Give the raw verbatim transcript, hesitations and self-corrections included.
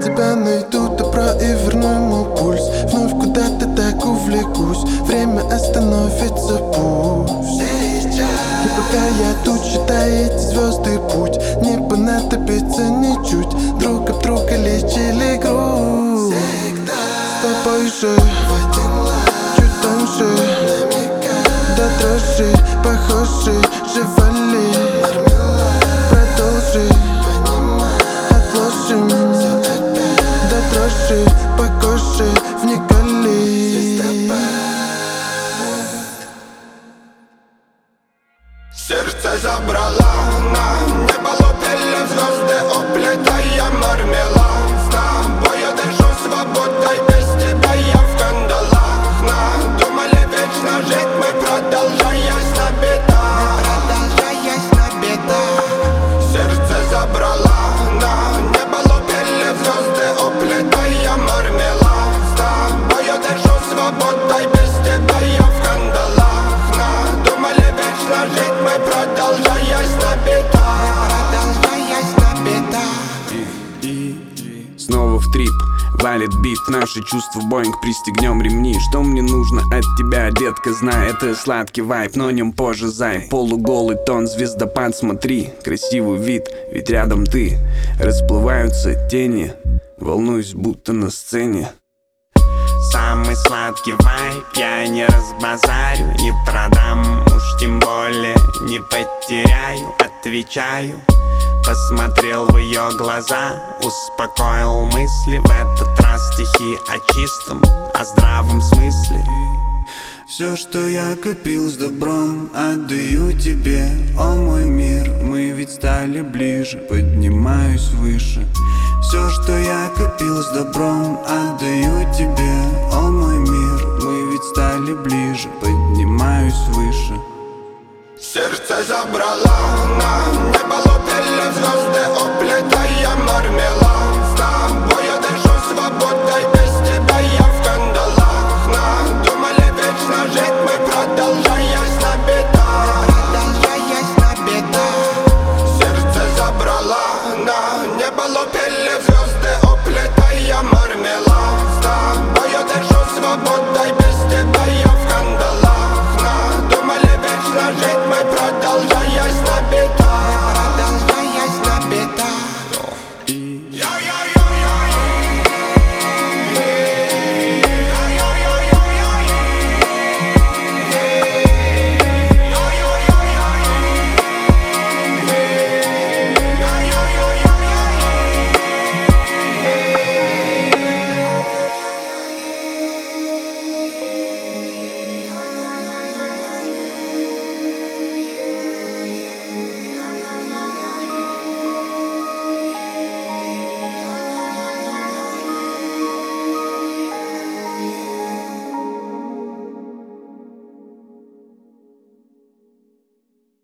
тебя найду добро и верну ему пульс. Вновь куда-то так увлекусь, время остановится пусть. И пока я тут считаю эти звезды путь, не понадобится ничуть, друг об друга лечили грусть. С тобой же чуть тоньше, до дрожи похожи, живали. Продолжи, отложим, до дрожи по коже вникали. Сердце забрала на небо, лупили звезды, уплетая мармелад. С тобой я дышу свободой, без тебя я в кандалах. Надумали вечно жить мы, продолжаясь на бедах. Продолжаясь на бедах. Сердце забрала на небо, лупили звезды, уплетая мармелад. С тобой я дышу свободой, без тебя я в кандалах. Надумали вечно жить мы, продолжаясь на бедах. Продолжаясь на бедах. Снова в трип, валит бит, наши чувства боинг, пристегнем ремни. Что мне нужно от тебя, детка, знай, это сладкий вайп, но нем позже зай. Полуголый тон, звездопад, смотри, красивый вид, ведь рядом ты. Расплываются тени, волнуюсь, будто на сцене. Самый сладкий вайп, я не разбазарю, не продам, уж тем более не потеряю. Отвечаю, посмотрел в ее глаза, успокоил мысли. В этот раз стихи о чистом, о здравом смысле. Все, что я копил с добром, отдаю тебе, о мой мир. Мы ведь стали ближе, поднимаюсь выше. Все, что я копил с добром, отдаю тебе, о мой мир. Мы ведь стали ближе, поднимаюсь выше. Сердце забрала на небо, лупили звезды, уплетая мармелад. С тобой я дышу свободой, без тебя я в кандалах. Надумали вечно жить мы, продолжаясь на бедах. Продолжаясь на бедах. Сердце забрала на небо, лупили звезды, уплетая мармелад.